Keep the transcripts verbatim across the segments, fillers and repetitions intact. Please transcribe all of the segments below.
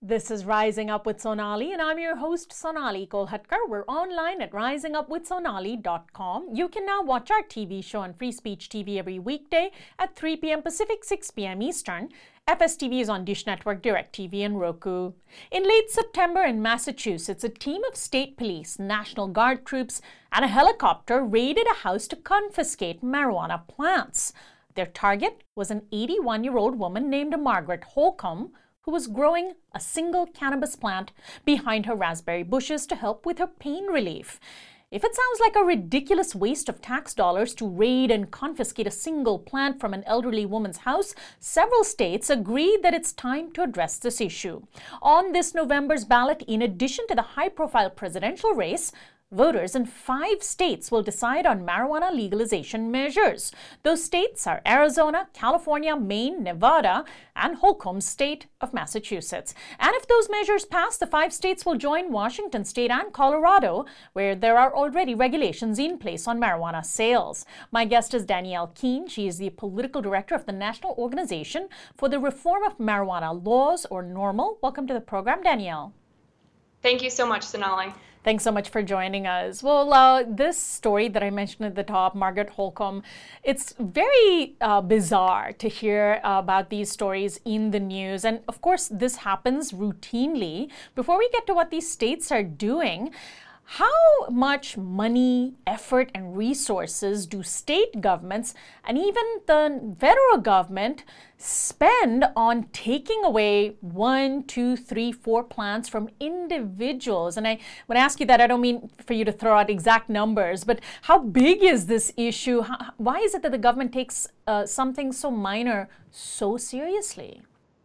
This is Rising Up with Sonali, and I'm your host, Sonali Kolhatkar. We're online at rising up with sonali dot com. You can now watch our T V show on Free Speech T V every weekday at three p.m. Pacific, six p.m. Eastern. F S T V is on Dish Network, DirecTV, and Roku. In late September in Massachusetts, a team of state police, National Guard troops, and a helicopter raided a house to confiscate marijuana plants. Their target was an eighty-one-year-old woman named Margaret Holcomb, who was growing a single cannabis plant behind her raspberry bushes to help with her pain relief. If it sounds like a ridiculous waste of tax dollars to raid and confiscate a single plant from an elderly woman's house, several states agreed that it's time to address this issue. On this November's ballot, in addition to the high-profile presidential race, voters in five states will decide on marijuana legalization measures. Those states are Arizona, California, Maine, Nevada, and Holcomb's state of Massachusetts. And if those measures pass, the five states will join Washington state and Colorado, where there are already regulations in place on marijuana sales. My guest is Danielle Keene. She is the political director of the National Organization for the Reform of Marijuana Laws, or NORML. Welcome to the program, Danielle. Thank you so much, Sonali. Thanks so much for joining us. Well, uh, this story that I mentioned at the top, Margaret Holcomb, it's very uh, bizarre to hear uh, about these stories in the news. And of course, this happens routinely. Before we get to what these states are doing, how much money, effort, and resources do state governments and even the federal government spend on taking away one, two, three, four plants from individuals? And I, when I ask you that, I don't mean for you to throw out exact numbers, but how big is this issue? How, why is it that the government takes uh, something so minor so seriously?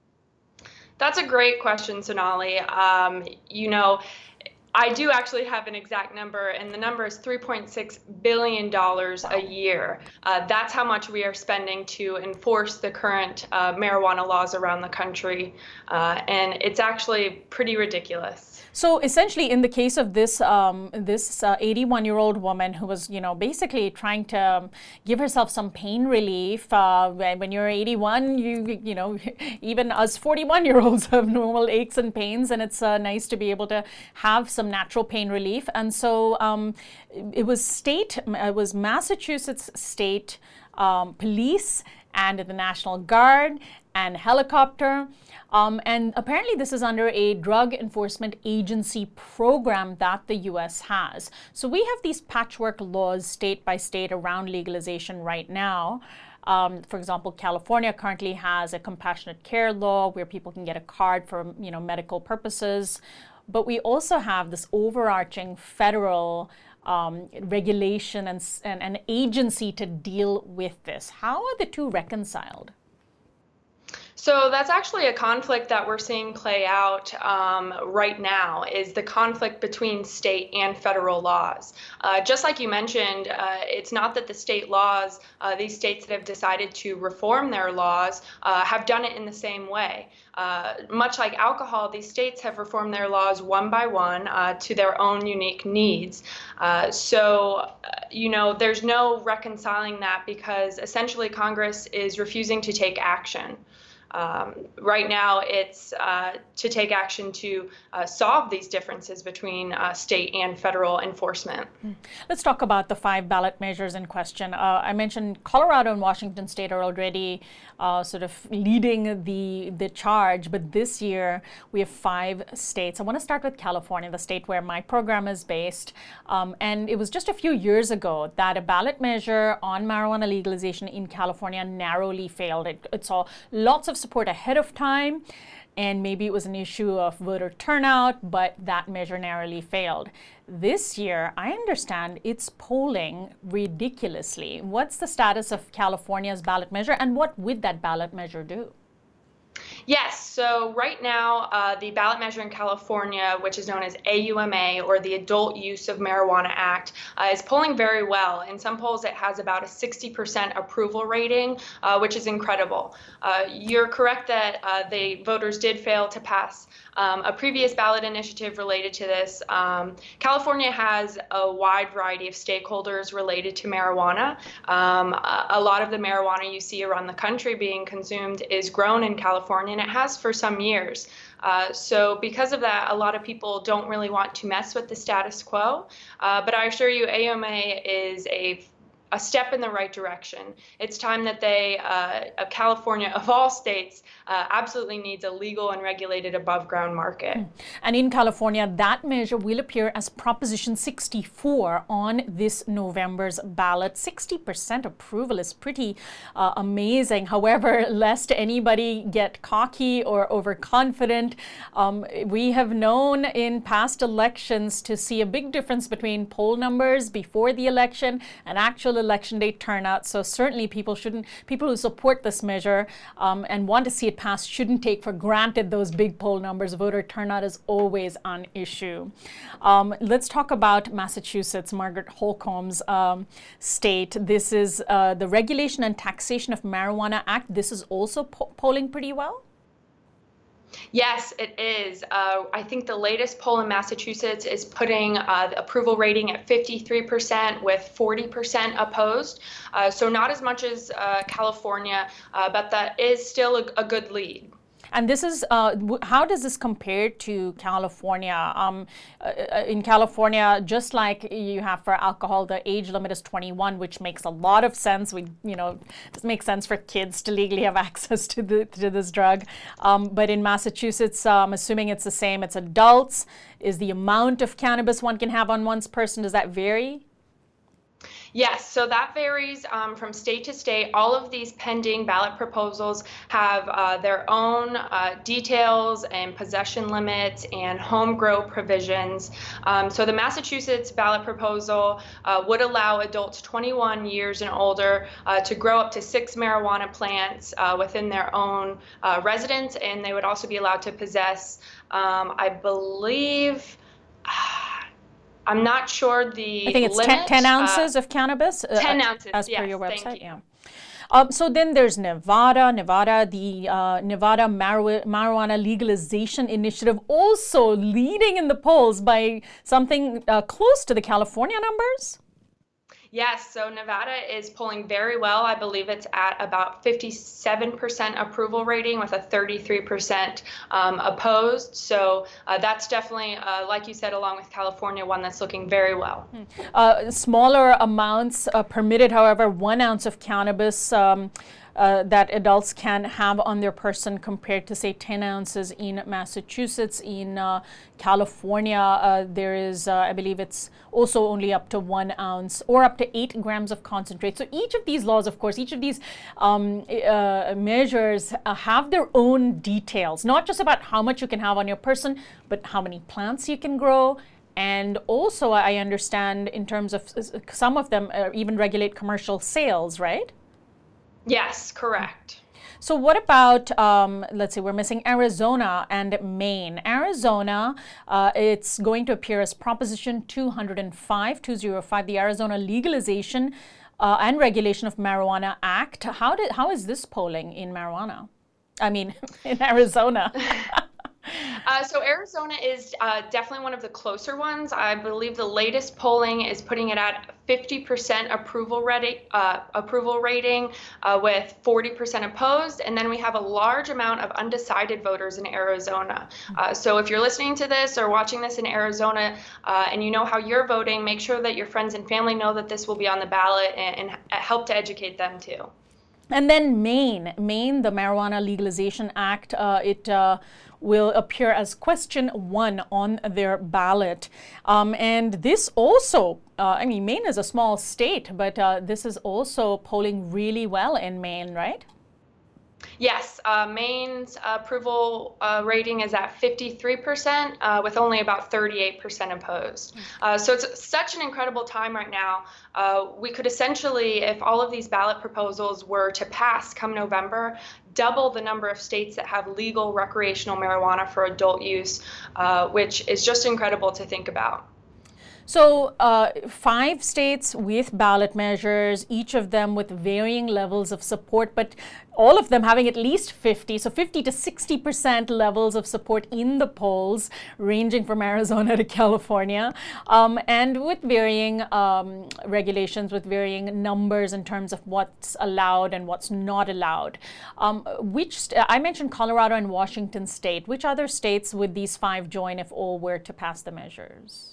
That's a great question, Sonali. Um, you know, I do actually have an exact number, and the number is three point six billion dollars a year. Uh, that's how much we are spending to enforce the current uh, marijuana laws around the country, uh, and it's actually pretty ridiculous. So essentially, in the case of this um, this uh, eighty-one-year-old woman who was, you know, basically trying to um, give herself some pain relief. Uh, when you're eighty-one, you you know, even us forty-one-year-olds have normal aches and pains, and it's uh, nice to be able to have some natural pain relief. And so um, it was state, it was Massachusetts State um, Police and the National Guard and helicopter. Um, and apparently this is under a drug enforcement agency program that the U S has. So we have these patchwork laws state by state around legalization right now. Um, for example, California currently has a compassionate care law where people can get a card for, you know, medical purposes. But we also have this overarching federal um, regulation and, and an agency to deal with this. How are the two reconciled? So that's actually a conflict that we're seeing play out um, right now, is the conflict between state and federal laws. Uh, just like you mentioned, uh, it's not that the state laws, uh, these states that have decided to reform their laws, uh, have done it in the same way. Uh, much like alcohol, these states have reformed their laws one by one uh, to their own unique needs. Uh, so, uh, you know, there's no reconciling that, because essentially Congress is refusing to take action. Um, right now, it's uh, to take action to uh, solve these differences between uh, state and federal enforcement. Let's talk about the five ballot measures in question. Uh, I mentioned Colorado and Washington state are already uh, sort of leading the, the charge, but this year we have five states. I want to start with California, the state where my program is based. Um, and it was just a few years ago that a ballot measure on marijuana legalization in California narrowly failed. It, it saw lots of support ahead of time, and maybe it was an issue of voter turnout, but that measure narrowly failed. This year, I understand it's polling ridiculously. What's the status of California's ballot measure, and what would that ballot measure do? Yes, so right now, uh, the ballot measure in California, which is known as A U M A, or the Adult Use of Marijuana Act, uh, is polling very well. In some polls, it has about a sixty percent approval rating, uh, which is incredible. Uh, you're correct that uh, the voters did fail to pass um, a previous ballot initiative related to this. Um, California has a wide variety of stakeholders related to marijuana. Um, a, a lot of the marijuana you see around the country being consumed is grown in California, and it has for some years. Uh, so because of that, a lot of people don't really want to mess with the status quo. Uh, but I assure you, A M A is a a step in the right direction. It's time that they, uh, California of all states, uh, absolutely needs a legal and regulated above ground market. And in California, that measure will appear as Proposition sixty-four on this November's ballot. sixty percent approval is pretty uh, amazing. However, lest anybody get cocky or overconfident, um, we have known in past elections to see a big difference between poll numbers before the election and actual election day turnout. So certainly people shouldn't, people who support this measure um, and want to see it passed shouldn't take for granted those big poll numbers. Voter turnout is always an issue. Um, let's talk about Massachusetts, Margaret Holcomb's um, state. This is uh, the Regulation and Taxation of Marijuana Act. This is also po- polling pretty well. Yes, it is. Uh, I think the latest poll in Massachusetts is putting uh, the approval rating at fifty-three percent with forty percent opposed. Uh, so not as much as uh, California, uh, but that is still a, a good lead. And this is, uh, how does this compare to California? Um, uh, in California, just like you have for alcohol, the age limit is twenty-one, which makes a lot of sense. We, you know, it makes sense for kids to legally have access to the to this drug. Um, but in Massachusetts, I'm assuming it's the same. It's adults. Is the amount of cannabis one can have on one's person, does that vary? Yes, so that varies um, from state to state. All of these pending ballot proposals have uh, their own uh, details and possession limits and home grow provisions. Um, so the Massachusetts ballot proposal uh, would allow adults twenty-one years and older uh, to grow up to six marijuana plants uh, within their own uh, residence, and they would also be allowed to possess, um, I believe, I'm not sure the I think it's limit. ten, ten ounces uh, of cannabis. ten uh, ounces, as yes, per your website. thank you. Yeah. Um, so then there's Nevada. Nevada, the uh, Nevada Mar- Marijuana Legalization Initiative, also leading in the polls by something uh, close to the California numbers. Yes, so Nevada is polling very well. I believe it's at about fifty-seven percent approval rating with a thirty-three percent um, opposed. So uh, that's definitely, uh, like you said, along with California, one that's looking very well. Uh, smaller amounts uh, permitted, however, one ounce of cannabis um, Uh, that adults can have on their person compared to, say, ten ounces in Massachusetts. In uh, California, uh, there is, uh, I believe it's also only up to one ounce or up to eight grams of concentrate. So each of these laws, of course, each of these um, uh, measures uh, have their own details, not just about how much you can have on your person, but how many plants you can grow. And also, I understand in terms of some of them uh, even regulate commercial sales, right? Yes, correct. So what about, um, let's see, we're missing Arizona and Maine. Arizona, uh, it's going to appear as Proposition two oh five, two oh five, the Arizona Legalization uh, and Regulation of Marijuana Act. How did, how is this polling in marijuana? I mean, in Arizona. Uh, so Arizona is uh, definitely one of the closer ones. I believe the latest polling is putting it at fifty percent approval rating, uh, approval rating uh, with forty percent opposed. And then we have a large amount of undecided voters in Arizona. Uh, so if you're listening to this or watching this in Arizona uh, and you know how you're voting, make sure that your friends and family know that this will be on the ballot and, and help to educate them too. And then Maine, Maine, the Marijuana Legalization Act, uh, it uh, will appear as question one on their ballot. Um, and this also, uh, I mean, Maine is a small state, but uh, this is also polling really well in Maine, right? Yes, uh, Maine's approval uh, rating is at fifty-three percent uh, with only about thirty-eight percent opposed. Uh, so it's such an incredible time right now. Uh, we could essentially, if all of these ballot proposals were to pass come November, double the number of states that have legal recreational marijuana for adult use, uh, which is just incredible to think about. So uh, five states with ballot measures, each of them with varying levels of support, but all of them having at least fifty, so fifty to sixty percent levels of support in the polls, ranging from Arizona to California, um, and with varying um, regulations, with varying numbers in terms of what's allowed and what's not allowed. Um, which st- I mentioned Colorado and Washington State. Which other states would these five join if all were to pass the measures?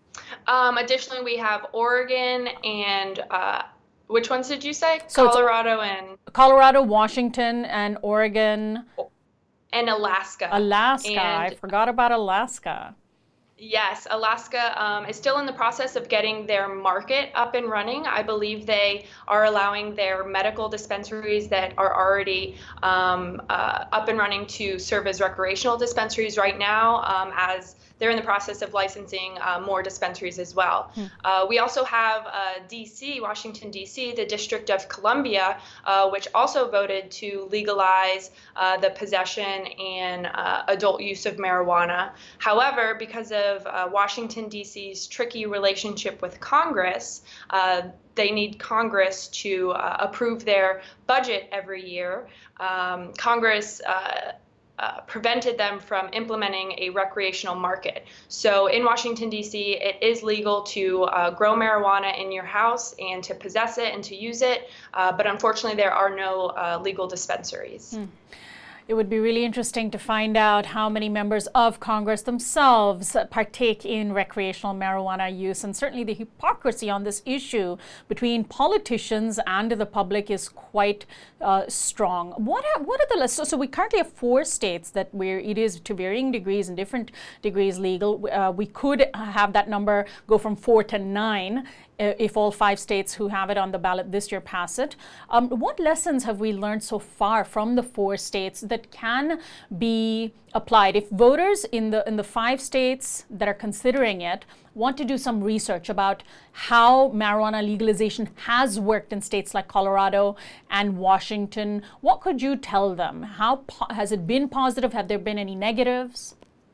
Um, additionally, we have Oregon and uh, which ones did you say? So Colorado and Colorado, Washington, and Oregon. And Alaska. Alaska. And I forgot about Alaska. Yes, Alaska um, is still in the process of getting their market up and running. I believe they are allowing their medical dispensaries that are already um, uh, up and running to serve as recreational dispensaries right now, um, as they're in the process of licensing uh, more dispensaries as well. Hmm. Uh, we also have uh, D C, Washington, D C, the District of Columbia, uh, which also voted to legalize uh, the possession and uh, adult use of marijuana. However, because of uh, Washington, D C's tricky relationship with Congress, uh, they need Congress to uh, approve their budget every year. Um, Congress uh, Uh, prevented them from implementing a recreational market. So in Washington, D C, it is legal to uh, grow marijuana in your house and to possess it and to use it, uh, but unfortunately there are no uh, legal dispensaries. Hmm. It would be really interesting to find out how many members of Congress themselves partake in recreational marijuana use. And certainly the hypocrisy on this issue between politicians and the public is quite uh, strong. What are, what are the, so, so we currently have four states that where it is to varying degrees and different degrees legal. Uh, we could have that number go from four to nine if all five states who have it on the ballot this year pass it. Um, what lessons have we learned so far from the four states that can be applied? If voters in the in the five states that are considering it want to do some research about how marijuana legalization has worked in states like Colorado and Washington, what could you tell them? How po- has it been positive? Have there been any negatives?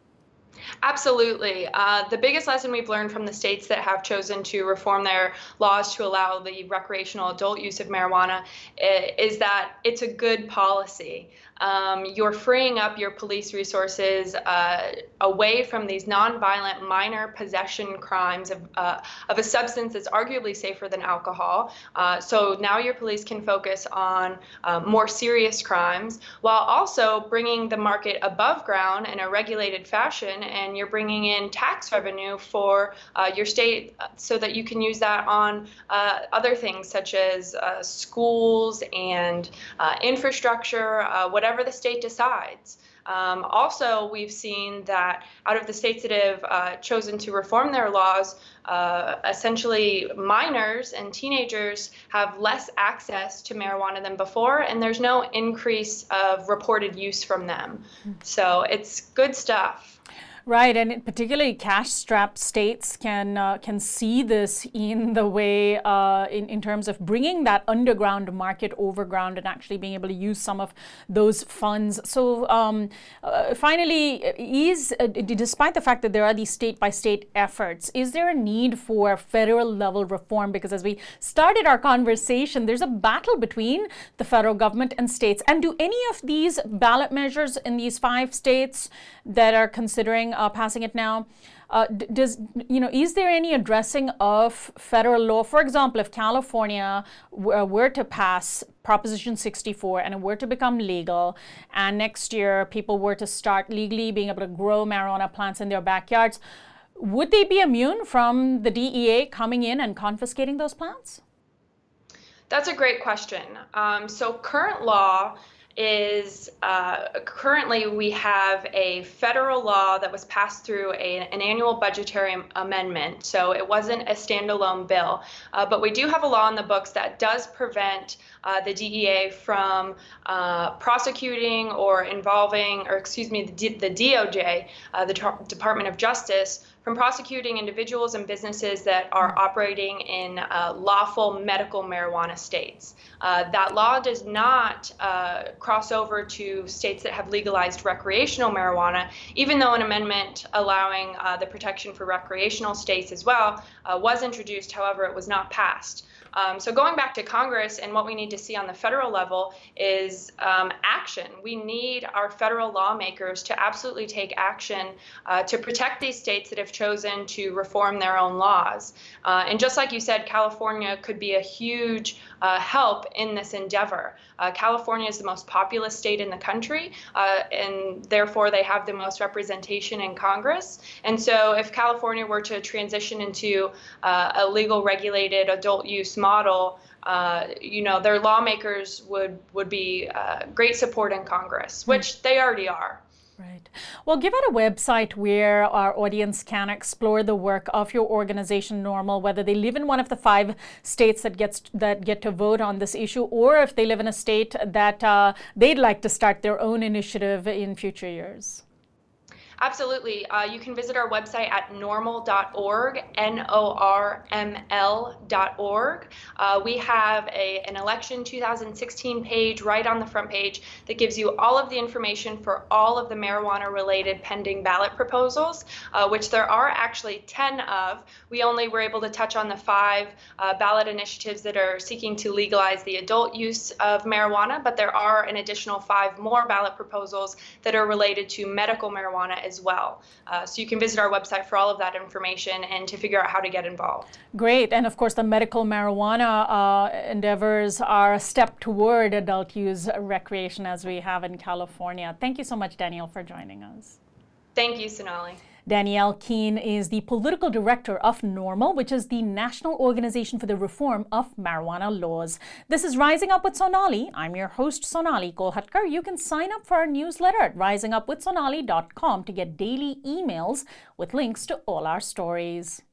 Absolutely. Uh, the biggest lesson we've learned from the states that have chosen to reform their laws to allow the recreational adult use of marijuana is that it's a good policy. Um, you're freeing up your police resources uh, away from these nonviolent minor possession crimes of, uh, of a substance that's arguably safer than alcohol. Uh, so now your police can focus on uh, more serious crimes while also bringing the market above ground in a regulated fashion, and you're bringing in tax revenue for uh, your state so that you can use that on uh, other things such as uh, schools and uh, infrastructure, uh, whatever the state decides. Um, also, we've seen that out of the states that have uh, chosen to reform their laws, uh, essentially minors and teenagers have less access to marijuana than before, and there's no increase of reported use from them. So it's good stuff. Right, and particularly cash-strapped states can uh, can see this in the way, uh, in, in terms of bringing that underground market overground and actually being able to use some of those funds. So um, uh, finally, is uh, despite the fact that there are these state-by-state efforts, is there a need for federal-level reform? Because as we started our conversation, there's a battle between the federal government and states. And do any of these ballot measures in these five states that are considering Uh, passing it now, uh, does you know is there any addressing of federal law? For example, if California w- were to pass Proposition sixty-four and it were to become legal, and next year people were to start legally being able to grow marijuana plants in their backyards, would they be immune from the D E A coming in and confiscating those plants? That's a great question. Um, so current law is uh, currently we have a federal law that was passed through a, an annual budgetary amendment. So it wasn't a standalone bill, uh, but we do have a law in the books that does prevent uh, the D E A from uh, prosecuting or involving, or excuse me, the, D- the D O J, uh, the Department of Justice, from prosecuting individuals and businesses that are operating in uh, lawful medical marijuana states. Uh, that law does not uh, cross over to states that have legalized recreational marijuana, even though an amendment allowing uh, the protection for recreational states as well uh, was introduced. However, it was not passed. Um, so going back to Congress, and what we need to see on the federal level is um, action. We need our federal lawmakers to absolutely take action uh, to protect these states that have chosen to reform their own laws. Uh, and just like you said, California could be a huge uh, help in this endeavor. Uh, California is the most populous state in the country, uh, and therefore they have the most representation in Congress. And so if California were to transition into uh, a legal regulated adult use model, uh, you know, their lawmakers would, would be uh, great support in Congress, which they already are. Right. Well, give out a website where our audience can explore the work of your organization, NORML, whether they live in one of the five states that gets that get to vote on this issue, or if they live in a state that uh, they'd like to start their own initiative in future years. Absolutely. Uh, you can visit our website at norml dot org, N O R M L dot org. Uh, we have a, an election two thousand sixteen page right on the front page that gives you all of the information for all of the marijuana-related pending ballot proposals, uh, which there are actually ten of. We only were able to touch on the five uh, ballot initiatives that are seeking to legalize the adult use of marijuana, but there are an additional five more ballot proposals that are related to medical marijuana as well. Uh, so you can visit our website for all of that information and to figure out how to get involved. Great. And of course, the medical marijuana uh, endeavors are a step toward adult use recreation as we have in California. Thank you so much, Danielle, for joining us. Thank you, Sonali. Danielle Keene is the political director of NORML, which is the National Organization for the Reform of Marijuana Laws. This is Rising Up with Sonali. I'm your host, Sonali Kolhatkar. You can sign up for our newsletter at rising up with sonali dot com to get daily emails with links to all our stories.